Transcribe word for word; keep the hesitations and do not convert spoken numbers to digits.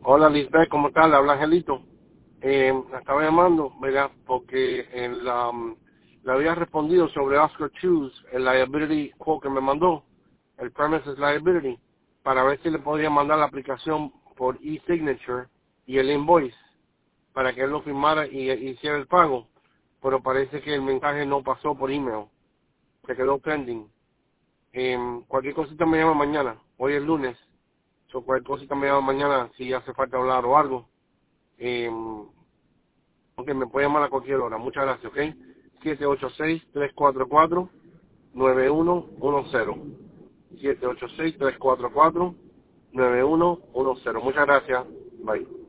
Hola Lisbeth, ¿cómo tal? Le habla Angelito. Eh, la estaba llamando, ¿verdad? Porque en la, um, le había respondido sobre Oscar Choose, el liability quote que me mandó, el premises liability, para ver si le podría mandar la aplicación por e-signature y el invoice, para que él lo firmara y, y hiciera el pago. Pero parece que el mensaje no pasó por email, se quedó pending. Eh, cualquier cosita me llama mañana, hoy es lunes, so cualquier cosita me llama mañana si hace falta hablar o algo. Eh, ok, me puede llamar a cualquier hora. Muchas gracias, ¿ok? siete ocho seis, tres cuatro cuatro, nueve uno uno cero. siete ocho seis, tres cuatro cuatro, nueve uno uno cero. Muchas gracias. Bye.